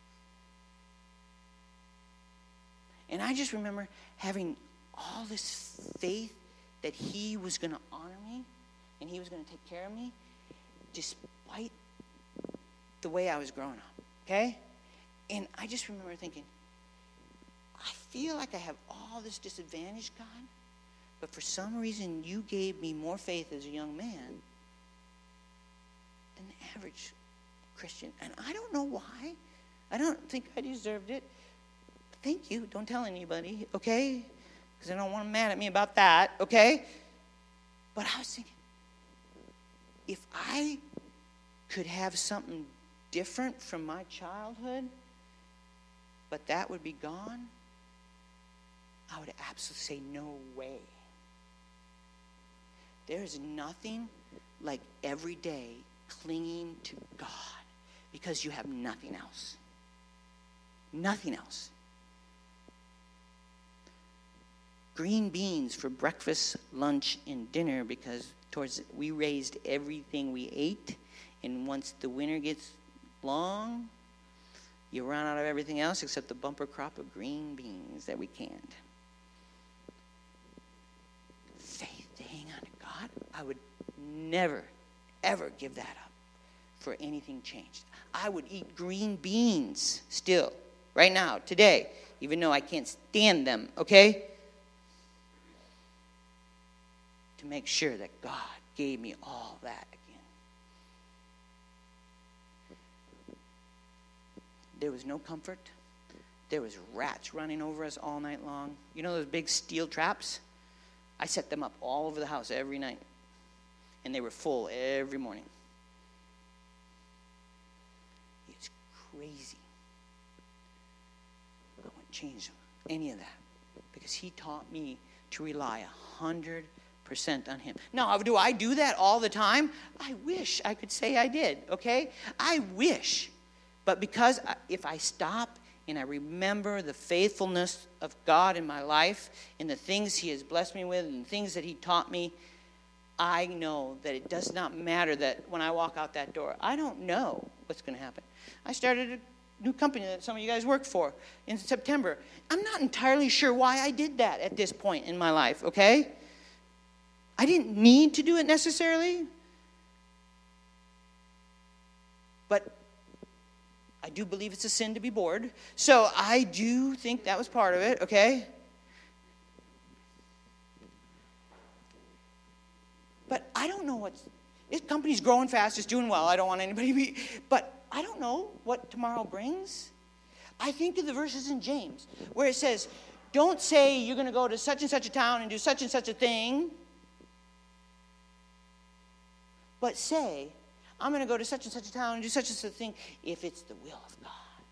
B: And I just remember having all this faith that he was going to honor me and he was going to take care of me despite the way I was growing up, okay? And I just remember thinking, I feel like I have all this disadvantage, God, but for some reason you gave me more faith as a young man than the average Christian. And I don't know why. I don't think I deserved it. Thank you. Don't tell anybody, okay? Because I don't want them mad at me about that, okay? But I was thinking, if I could have something different from my childhood, but that would be gone, I would absolutely say no way. There is nothing like every day clinging to God because you have nothing else. Nothing else. Green beans for breakfast, lunch, and dinner because towards we raised everything we ate, and once the winter gets long, you run out of everything else except the bumper crop of green beans that we canned. Faith to hang on to God, I would never, ever give that up for anything changed. I would eat green beans still, right now, today, even though I can't stand them, okay? To make sure that God gave me all that again. There was no comfort. There was rats running over us all night long. You know those big steel traps? I set them up all over the house every night. And they were full every morning. It's crazy. I wouldn't change any of that. Because he taught me to rely a hundred percent on him. Now, do I do that all the time? I wish I could say I did, okay? I wish. But because I, if I stop and I remember the faithfulness of God in my life and the things he has blessed me with and the things that he taught me, I know that it does not matter that when I walk out that door, I don't know what's going to happen. I started a new company that some of you guys work for in September. I'm not entirely sure why I did that at this point in my life, okay? I didn't need to do it necessarily, but I do believe it's a sin to be bored. So I do think that was part of it, okay? But I don't know what's, this company's growing fast, it's doing well, I don't want anybody to be, but I don't know what tomorrow brings. I think of the verses in James where it says, don't say you're going to go to such and such a town and do such and such a thing, but say, I'm going to go to such and such a town and do such and such a thing if it's the will of God.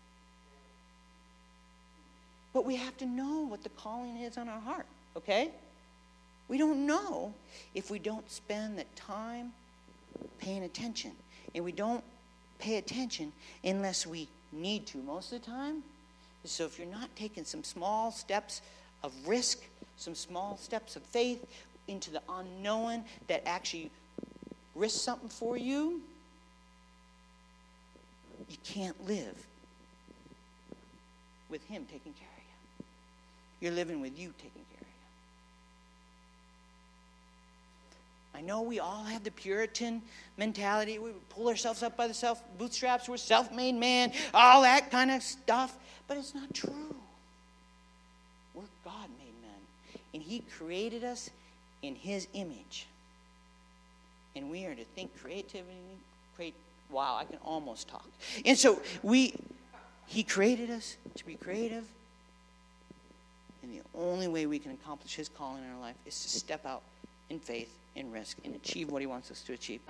B: But we have to know what the calling is on our heart, okay? We don't know if we don't spend the time paying attention. And we don't pay attention unless we need to most of the time. So if you're not taking some small steps of risk, some small steps of faith into the unknown that actually risk something for you, you can't live with him taking care of you. You're living with you taking care of you. I know we all have the Puritan mentality. We pull ourselves up by the self bootstraps. We're self-made man, all that kind of stuff. But it's not true. We're God-made men. And he created us in his image. And we are to think creativity, create, wow, I can almost talk. And so we, he created us to be creative. And the only way we can accomplish his calling in our life is to step out in faith, in risk, and achieve what he wants us to achieve.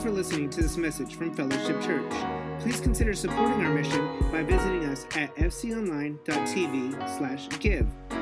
A: for listening to this message from Fellowship Church. Please consider supporting our mission by visiting us at f c online dot t v slash give.